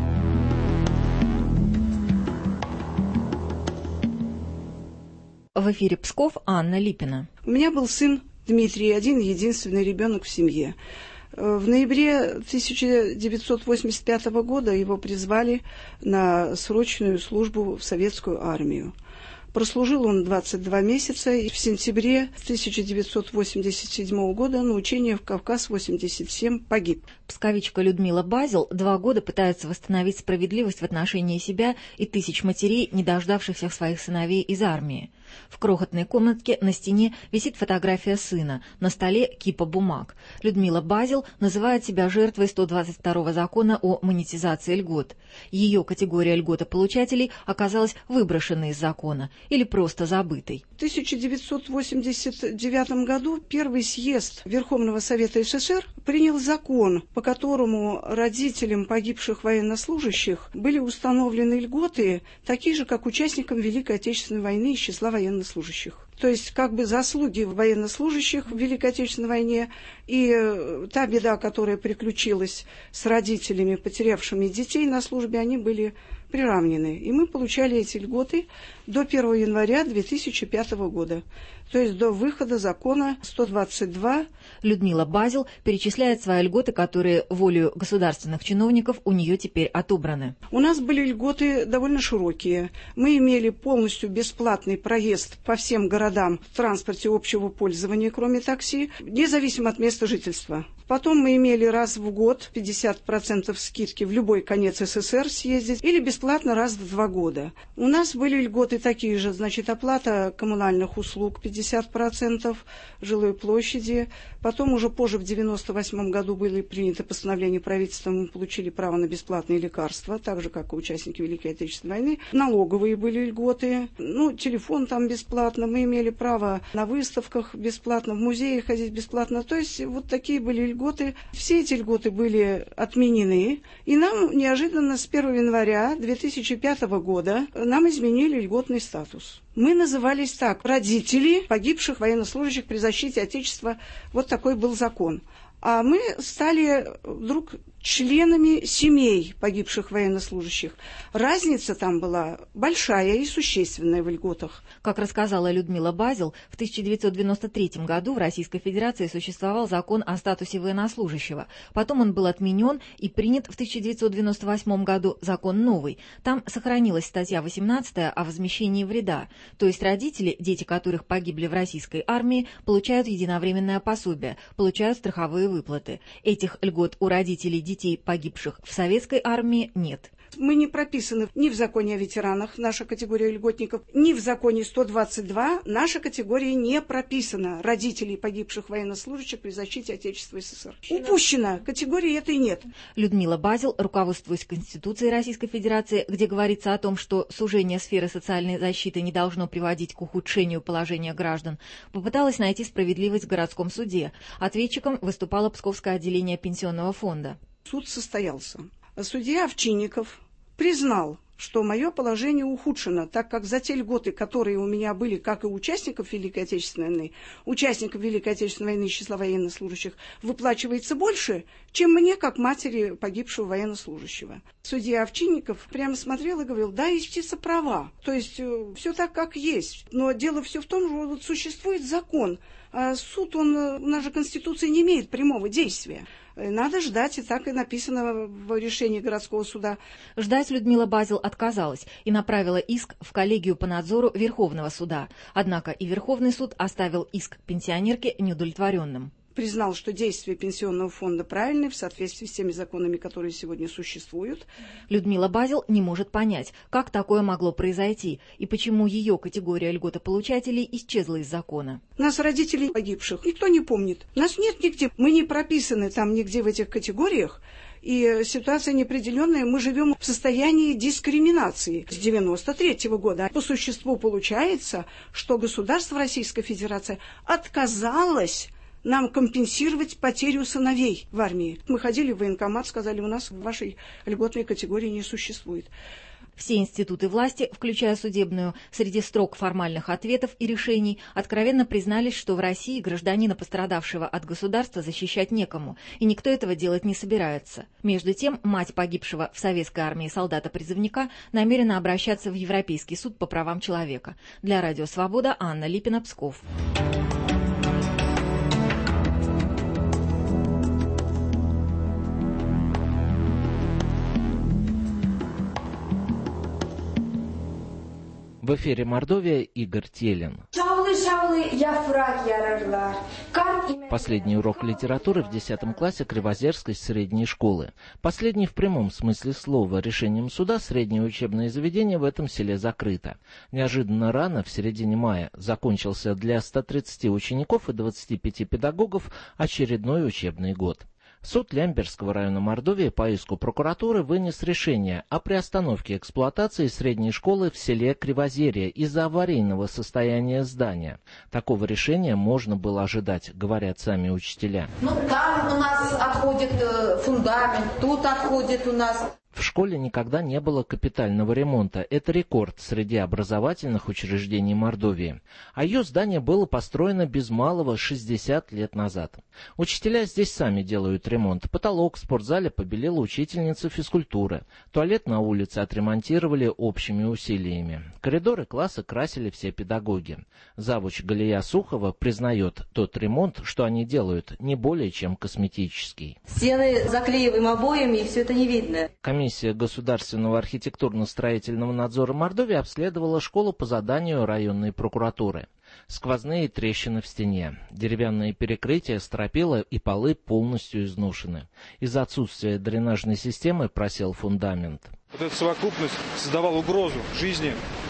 В эфире Псков, Анна Липина. У меня был сын Дмитрий, единственный ребенок в семье. В ноябре 1985 года его призвали на срочную службу в советскую армию. Прослужил он 22 месяца и в сентябре 1987 года на учениях в Кавказ-87 погиб. Псковичка Людмила Базил 2 года пытается восстановить справедливость в отношении себя и тысяч матерей, не дождавшихся своих сыновей из армии. В крохотной комнатке на стене висит фотография сына, на столе кипа бумаг. Людмила Базил называет себя жертвой 122-го закона о монетизации льгот. Ее категория льготополучателей оказалась выброшенной из закона или просто забытой. В 1989 году Первый съезд Верховного Совета СССР принял закон, по которому родителям погибших военнослужащих были установлены льготы, такие же, как участникам Великой Отечественной войны из числа военнослужащих. То есть как бы заслуги военнослужащих в Великой Отечественной войне и та беда, которая приключилась с родителями, потерявшими детей на службе, они были приравнены. И мы получали эти льготы до 1 января 2005 года, то есть до выхода закона 122. Людмила Базил перечисляет свои льготы, которые волею государственных чиновников у нее теперь отобраны. У нас были льготы довольно широкие. Мы имели полностью бесплатный проезд по всем городам в транспорте общего пользования, кроме такси, независимо от места жительства. Потом мы имели раз в год 50% скидки в любой конец СССР съездить или бесплатно раз в 2 года. У нас были льготы такие же, значит, оплата коммунальных услуг 50%, жилой площади. Потом уже позже, в 1998 году, были приняты постановления правительства, мы получили право на бесплатные лекарства, так же, как и участники Великой Отечественной войны. Налоговые были льготы, телефон там бесплатно, мы имели право на выставках бесплатно, в музее ходить бесплатно. То есть вот такие были льготы. Все эти льготы были отменены, и нам неожиданно с 1 января 2005 года нам изменили льготный статус. Мы назывались так: родители погибших военнослужащих при защите Отечества. Вот такой был закон. А мы стали вдруг членами семей погибших военнослужащих. Разница там была большая и существенная в льготах. Как рассказала Людмила Базил, в 1993 году в Российской Федерации существовал закон о статусе военнослужащего. Потом он был отменен и принят в 1998 году закон новый. Там сохранилась статья 18 о возмещении вреда. То есть родители, дети которых погибли в российской армии, получают единовременное пособие, получают страховые выплаты. Этих льгот у родителей детей, погибших в советской армии, нет. Мы не прописаны ни в законе о ветеранах, наша категория льготников, ни в законе 122 наша категория не прописана. Родителей погибших военнослужащих при защите Отечества СССР. Упущена. Категории этой нет. Людмила Базил, руководствуясь Конституцией Российской Федерации, где говорится о том, что сужение сферы социальной защиты не должно приводить к ухудшению положения граждан, попыталась найти справедливость в городском суде. Ответчиком выступало Псковское отделение пенсионного фонда. Суд состоялся. Судья Овчинников признал, что мое положение ухудшено, так как за те льготы, которые у меня были, как и участников Великой Отечественной войны, участников Великой Отечественной войны из числа военнослужащих, выплачивается больше, чем мне, как матери погибшего военнослужащего. Судья Овчинников прямо смотрел и говорил: да, юстиция права, то есть все так, как есть, но дело все в том, что вот существует закон, а суд, у нас же Конституция не имеет прямого действия. Надо ждать, и так и написано в решении городского суда. Ждать Людмила Базил отказалась и направила иск в коллегию по надзору Верховного суда. Однако и Верховный суд оставил иск пенсионерке неудовлетворенным. Признал, что действия пенсионного фонда правильны в соответствии с теми законами, которые сегодня существуют. Людмила Базил не может понять, как такое могло произойти и почему ее категория льготополучателей исчезла из закона. Нас, родителей погибших, никто не помнит. Нас нет нигде. Мы не прописаны там нигде в этих категориях. И ситуация неопределенная. Мы живем в состоянии дискриминации с 1993 года. По существу получается, что государство Российской Федерации отказалось нам компенсировать потерю сыновей в армии. Мы ходили в военкомат, сказали: у нас в вашей льготной категории не существует. Все институты власти, включая судебную, среди строк формальных ответов и решений, откровенно признались, что в России гражданина, пострадавшего от государства, защищать некому, и никто этого делать не собирается. Между тем, мать погибшего в советской армии солдата-призывника намерена обращаться в Европейский суд по правам человека. Для Радио Свобода Анна Липина, Псков. В эфире Мордовия, Игорь Телин. Последний урок литературы в 10 классе Кривозерской средней школы. Последний в прямом смысле слова. Решением суда среднее учебное заведение в этом селе закрыто. Неожиданно рано, в середине мая, закончился для 130 учеников и 25 педагогов очередной учебный год. Суд Лямберского района Мордовии по иску прокуратуры вынес решение о приостановке эксплуатации средней школы в селе Кривозерье из-за аварийного состояния здания. Такого решения можно было ожидать, говорят сами учителя. Там у нас отходит фундамент, тут отходит у нас. В школе никогда не было капитального ремонта. Это рекорд среди образовательных учреждений Мордовии. А ее здание было построено без малого 60 лет назад. Учителя здесь сами делают ремонт. Потолок в спортзале побелела учительница физкультуры. Туалет на улице отремонтировали общими усилиями. Коридоры класса красили все педагоги. Завуч Галия Сухова признает, тот ремонт, что они делают, не более чем косметический. Стены заклеиваем обоями, и все это не видно. Комиссия Государственного архитектурно-строительного надзора Мордовии обследовала школу по заданию районной прокуратуры. Сквозные трещины в стене, деревянные перекрытия, стропила и полы полностью изношены. Из-за отсутствия дренажной системы просел фундамент. Вот эта совокупность создавала угрозу жизни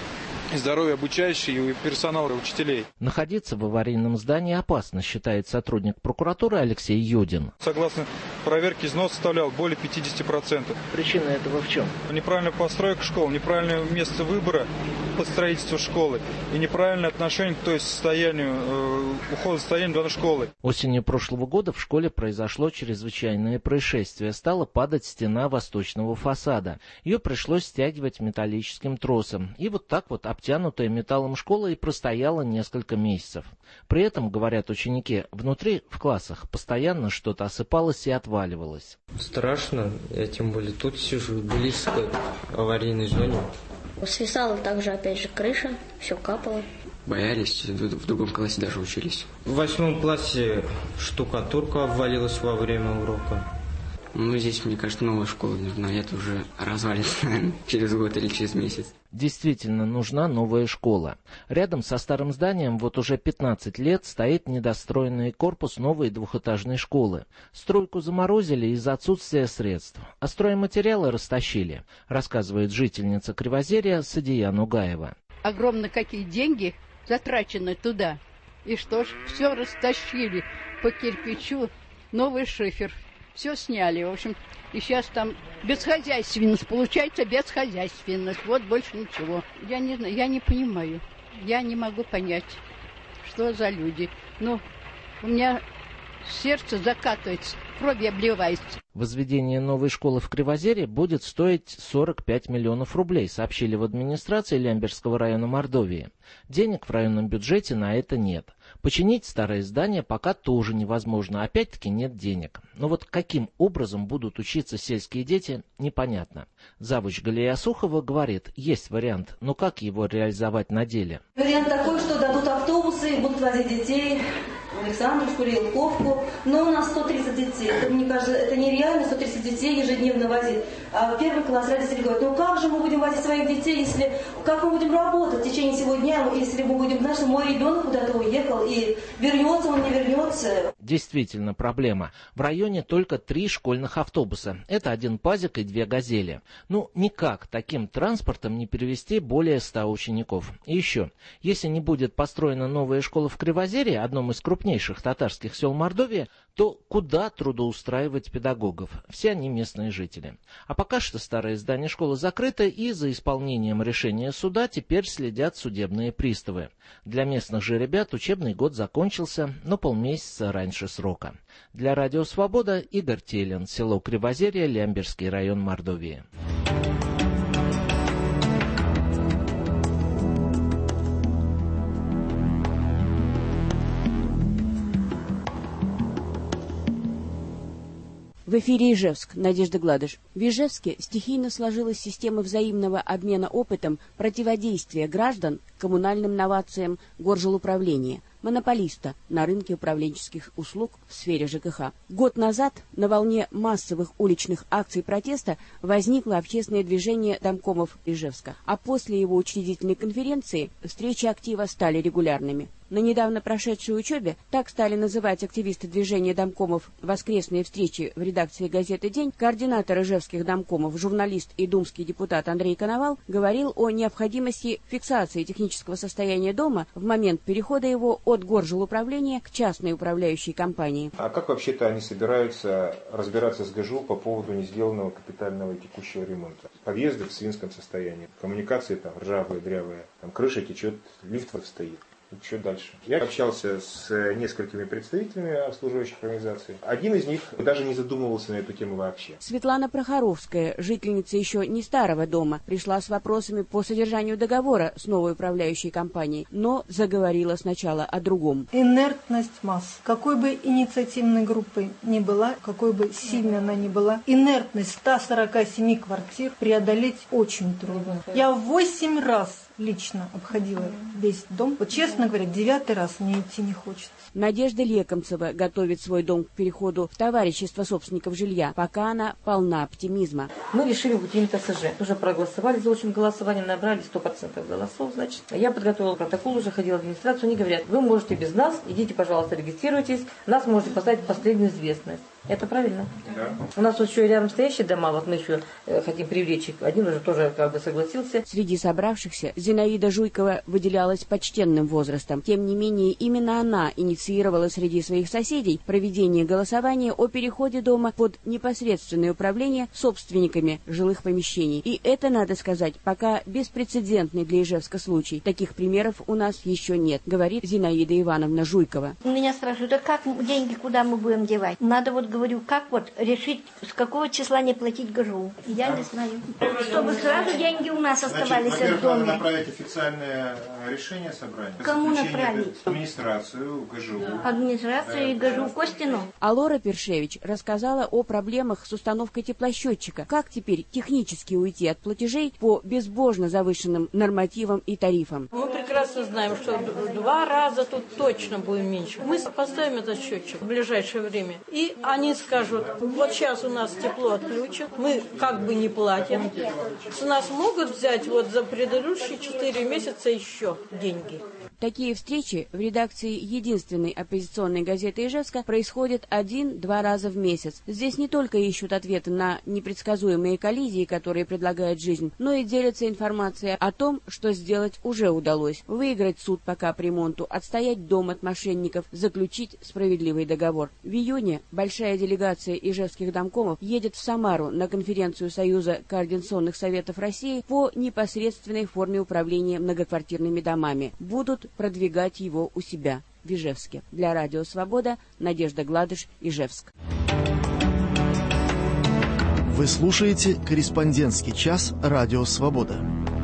и здоровью обучающих и персонала, и учителей. Находиться в аварийном здании опасно, считает сотрудник прокуратуры Алексей Юдин. Согласно проверке, износ составлял более 50%. Причина этого в чем? Неправильная постройка школы, неправильное место выбора под строительство школы и неправильное отношение к той состоянию, ухода состояния данной школы. Осенью прошлого года в школе произошло чрезвычайное происшествие. Стала падать стена восточного фасада. Ее пришлось стягивать металлическим тросом. И вот так вот обтянутая металлом школа и простояла несколько месяцев. При этом, говорят ученики, внутри в классах постоянно что-то осыпалось и отваливалось. Страшно, я тем более тут сижу, близко к аварийной зоне. Свисала также, опять же, крыша, все капало. Боялись, в другом классе даже учились. В 8 классе штукатурка обвалилась во время урока. Ну, здесь, мне кажется, новая школа нужна. Это уже развалится, наверное, через год или через месяц. Действительно, нужна новая школа. Рядом со старым зданием вот уже 15 лет стоит недостроенный корпус новой двухэтажной школы. Стройку заморозили из-за отсутствия средств, а стройматериалы растащили, рассказывает жительница Кривозерья Садия Нугаева. Огромно какие деньги затрачены туда. И что ж, все растащили по кирпичу, новый шифер. Все сняли, в общем, и сейчас там бесхозяйственность, получается бесхозяйственность, вот больше ничего. Я не знаю, я не понимаю, я не могу понять, что за люди. Ну, у меня сердце закатывается, кровь обливается. Возведение новой школы в Кривозерье будет стоить 45 миллионов рублей, сообщили в администрации Лямберского района Мордовии. Денег в районном бюджете на это нет. Починить старое здание пока тоже невозможно, опять-таки нет денег. Но вот каким образом будут учиться сельские дети, непонятно. Завуч Галия Сухова говорит, есть вариант, но как его реализовать на деле? Вариант такой, что дадут автобусы, будут возить детей в Александровску, Рилковку, но у нас 130 детей. Это, мне кажется, это нереально, 130 детей ежедневно возить. А в первый класс родители говорят, ну как же мы будем возить своих детей, если как мы будем работать в течение всего дня, если мы будем знать, что мой ребенок куда-то уехал, и вернется он, не вернется. Действительно проблема. В районе только 3 школьных автобуса. Это 1 пазик и 2 газели. Ну, никак таким транспортом не перевезти более 100 учеников. И еще, если не будет построена новая школа в Кривозерье, одном из крупнейших татарских сел Мордовии, то куда трудоустраивать педагогов? Все они местные жители. А пока что старое здание школы закрыто, и за исполнением решения суда теперь следят судебные приставы. Для местных же ребят учебный год закончился, но полмесяца раньше срока. Для Радио Свобода Игорь Телин, село Кривозерье, Лямберский район Мордовии. В эфире Ижевск. Надежда Гладыш. В Ижевске стихийно сложилась система взаимного обмена опытом противодействия граждан коммунальным новациям горжилуправления, монополиста на рынке управленческих услуг в сфере ЖКХ. Год назад на волне массовых уличных акций протеста возникло общественное движение домкомов Ижевска, а после его учредительной конференции встречи актива стали регулярными. На недавно прошедшей учебе, так стали называть активисты движения домкомов воскресные встречи в редакции газеты «День», координатор ижевских домкомов, журналист и думский депутат Андрей Коновал говорил о необходимости фиксации технического состояния дома в момент перехода его от горжилуправления к частной управляющей компании. А как вообще-то они собираются разбираться с ГЖУ по поводу не сделанного капитального и текущего ремонта? Подъезды в свинском состоянии, коммуникации там ржавые, дрявые, там крыша течет, лифт стоит. Что дальше? Я общался с несколькими представителями обслуживающих организаций. Один из них даже не задумывался на эту тему вообще. Светлана Прохоровская, жительница еще не старого дома, пришла с вопросами по содержанию договора с новой управляющей компанией, но заговорила сначала о другом. Инертность масс. Какой бы инициативной группой ни была, какой бы сильной она ни была, инертность 147 квартир преодолеть очень трудно. Я 8 раз лично обходила весь дом. Вот, честно говоря, 9-й раз мне идти не хочется. Надежда Лекомцева готовит свой дом к переходу в товарищество собственников жилья, пока она полна оптимизма. Мы решили уйти на ТСЖ. Уже проголосовали за общим голосованием, набрали 100% голосов, значит. Я подготовила протокол, уже ходила в администрацию, они говорят, вы можете без нас, идите, пожалуйста, регистрируйтесь, нас можете поставить в последнюю известность. Это правильно? Да. У нас вот еще рядом стоящие дома, вот мы еще хотим привлечь их. Один уже тоже как бы согласился. Среди собравшихся Зинаида Жуйкова выделялась почтенным возрастом. Тем не менее, именно она инициировала среди своих соседей проведение голосования о переходе дома под непосредственное управление собственниками жилых помещений. И это, надо сказать, пока беспрецедентный для Ижевска случай. Таких примеров у нас еще нет, говорит Зинаида Ивановна Жуйкова. Меня спрашивают, а как деньги куда мы будем девать? Надо вот, говорю, как вот решить, с какого числа не платить ГЖУ? Я не знаю. Чтобы сразу деньги у нас оставались в доме. Надо направить официальное решение собрания. Кому направить? Администрацию, ГЖУ. Администрацию и ГЖУ Костину. А Лора Першевич рассказала о проблемах с установкой теплосчетчика. Как теперь технически уйти от платежей по безбожно завышенным нормативам и тарифам? Мы прекрасно знаем, что в 2 раза тут точно будем меньше. Мы поставим этот счетчик в ближайшее время. И они скажут, вот сейчас у нас тепло отключат, мы как бы не платим. С нас могут взять вот за предыдущие 4 месяца еще деньги. Такие встречи в редакции единственной оппозиционной газеты Ижевска происходят 1-2 раза в месяц. Здесь не только ищут ответы на непредсказуемые коллизии, которые предлагает жизнь, но и делятся информацией о том, что сделать уже удалось. Выиграть суд по капремонту, отстоять дом от мошенников, заключить справедливый договор. В июне большая делегация ижевских домкомов едет в Самару на конференцию Союза координационных советов России по непосредственной форме управления многоквартирными домами. Будут продвигать его у себя в Ижевске. Для Радио Свобода Надежда Гладыш, Ижевск. Вы слушаете «Корреспондентский час» Радио Свобода.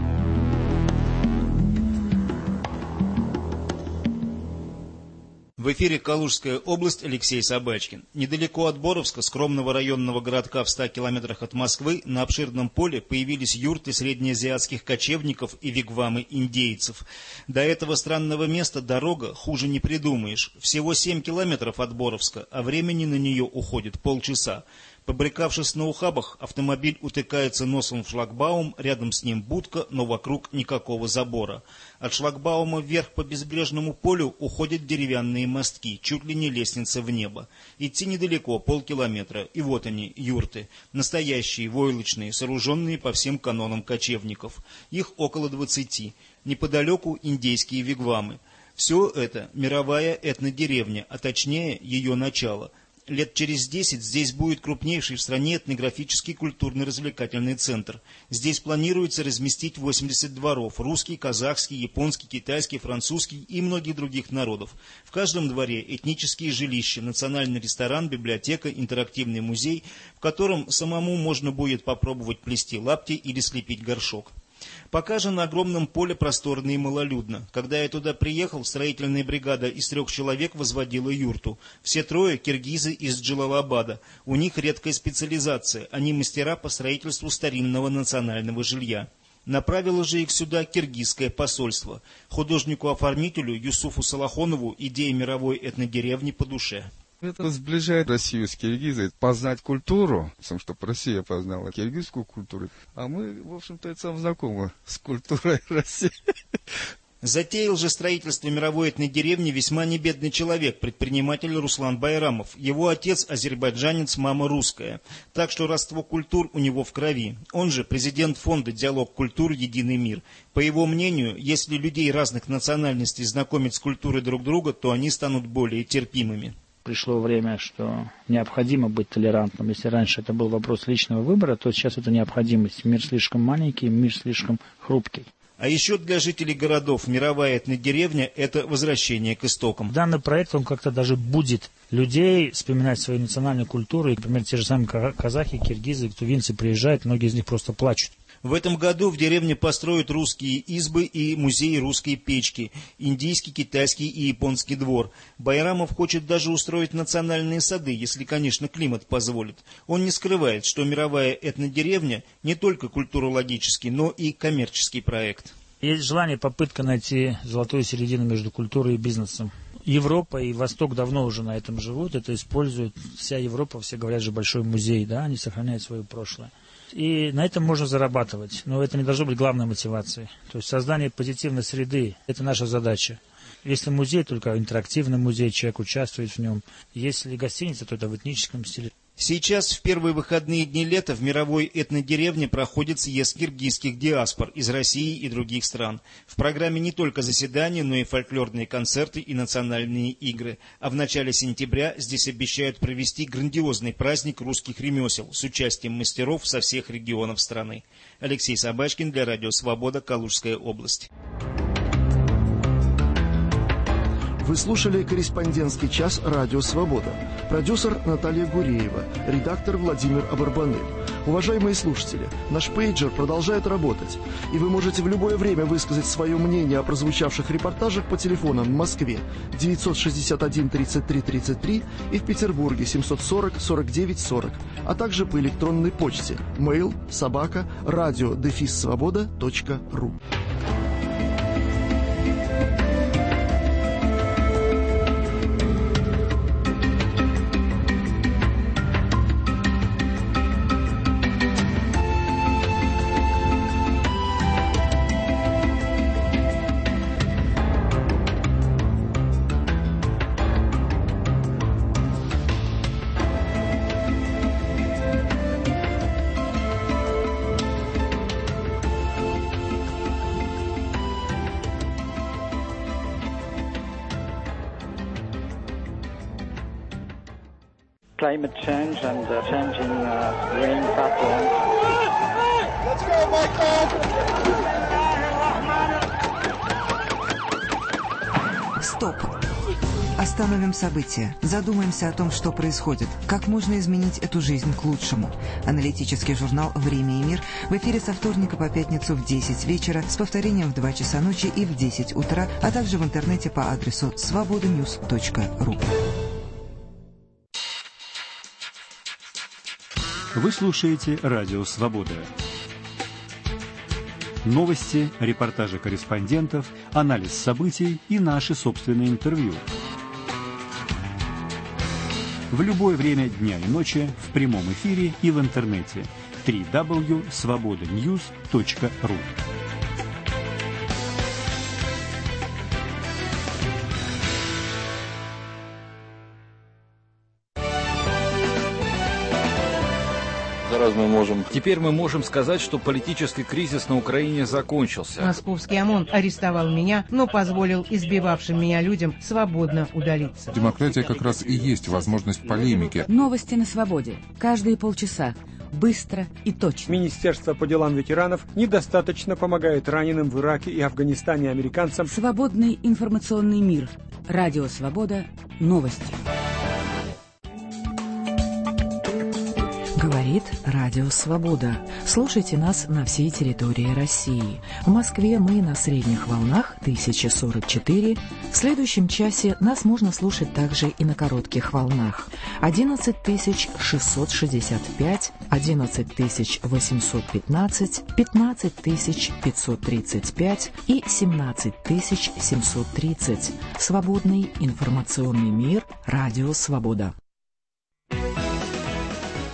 В эфире Калужская область, Алексей Собачкин. Недалеко от Боровска, скромного районного городка в 100 километрах от Москвы, на обширном поле появились юрты среднеазиатских кочевников и вигвамы индейцев. До этого странного места дорога хуже не придумаешь. Всего 7 километров от Боровска, а времени на нее уходит полчаса. Побрыкавшись на ухабах, автомобиль утыкается носом в шлагбаум, рядом с ним будка, но вокруг никакого забора. От шлагбаума вверх по безбрежному полю уходят деревянные мостки, чуть ли не лестница в небо. Идти недалеко, полкилометра, и вот они, юрты, настоящие, войлочные, сооруженные по всем канонам кочевников. Их около 20. Неподалеку индейские вигвамы. Все это мировая этнодеревня, а точнее ее начало. Лет через 10 здесь будет крупнейший в стране этнографический культурно-развлекательный центр. Здесь планируется разместить 80 дворов – русский, казахский, японский, китайский, французский и многих других народов. В каждом дворе этнические жилища, национальный ресторан, библиотека, интерактивный музей, в котором самому можно будет попробовать плести лапти или слепить горшок. Пока же на огромном поле просторно и малолюдно. Когда я туда приехал, строительная бригада из 3 человек возводила юрту. Все 3 киргизы из Джалалабада. У них редкая специализация. Они мастера по строительству старинного национального жилья. Направило же их сюда киргизское посольство. Художнику-оформителю Юсуфу Салахонову идея мировой этнодеревни по душе. Это сближает Россию с Киргизией, познать культуру, чтобы Россия познала киргизскую культуру. А мы, в общем-то, это сам знакомы с культурой России. Затеял же строительство мировой этнодеревни весьма небедный человек, предприниматель Руслан Байрамов. Его отец азербайджанец, мама русская. Так что родство культур у него в крови. Он же президент фонда «Диалог культур. Единый мир». По его мнению, если людей разных национальностей знакомить с культурой друг друга, то они станут более терпимыми. Пришло время, что необходимо быть толерантным. Если раньше это был вопрос личного выбора, то сейчас это необходимость. Мир слишком маленький, мир слишком хрупкий. А еще для жителей городов мировая этнодеревня – это возвращение к истокам. Данный проект, он как-то даже будет людей вспоминать свою национальную культуру. И, например, те же самые казахи, киргизы, тувинцы приезжают, многие из них просто плачут. В этом году в деревне построят русские избы и музей русской печки, индийский, китайский и японский двор. Байрамов хочет даже устроить национальные сады, если, конечно, климат позволит. Он не скрывает, что мировая этнодеревня не только культурологический, но и коммерческий проект. Есть желание, попытка найти золотую середину между культурой и бизнесом. Европа и Восток давно уже на этом живут, это используют. Вся Европа, все говорят же, большой музей, да, они сохраняют свое прошлое. И на этом можно зарабатывать, но это не должно быть главной мотивацией. То есть создание позитивной среды – это наша задача. Если музей, только интерактивный музей, человек участвует в нем. Если гостиница, то это в этническом стиле. Сейчас, в первые выходные дни лета, в мировой этнодеревне проходит съезд киргизских диаспор из России и других стран. В программе не только заседания, но и фольклорные концерты и национальные игры. А в начале сентября здесь обещают провести грандиозный праздник русских ремесел с участием мастеров со всех регионов страны. Алексей Собачкин для Радио Свобода, Калужская область. Вы слушали «Корреспондентский час» Радио Свобода. Продюсер Наталья Гуреева, редактор Владимир Абарбанель. Уважаемые слушатели, наш пейджер продолжает работать, и вы можете в любое время высказать свое мнение о прозвучавших репортажах по телефонам в Москве 961 33 33 и в Петербурге 740 49 40, а также по электронной почте mail@radio-svoboda.ru. Climate change and changing rain pattern. Let's go, Michael! Стоп! Остановим события. Задумаемся о том, что происходит. Как можно изменить эту жизнь к лучшему. Аналитический журнал «Время и мир» в эфире со вторника по пятницу в 10 вечера, с повторением в 2 часа ночи и в 10 утра, а также в интернете по адресу svobodanews.ru. Вы слушаете Радио Свобода. Новости, репортажи корреспондентов, анализ событий и наши собственные интервью. В любое время дня и ночи, в прямом эфире и в интернете. www.svobodanews.ru. Теперь мы можем сказать, что политический кризис на Украине закончился. Московский ОМОН арестовал меня, но позволил избивавшим меня людям свободно удалиться. Демократия как раз и есть возможность полемики. Новости на свободе. Каждые полчаса. Быстро и точно. Министерство по делам ветеранов недостаточно помогает раненым в Ираке и Афганистане американцам. Свободный информационный мир. Радио Свобода. Новости. Говорит Радио Свобода. Слушайте нас на всей территории России. В Москве мы на средних волнах 1044. В следующем часе нас можно слушать также и на коротких волнах. 11665, 11815, 15535 и 17730. Свободный информационный мир. Радио Свобода.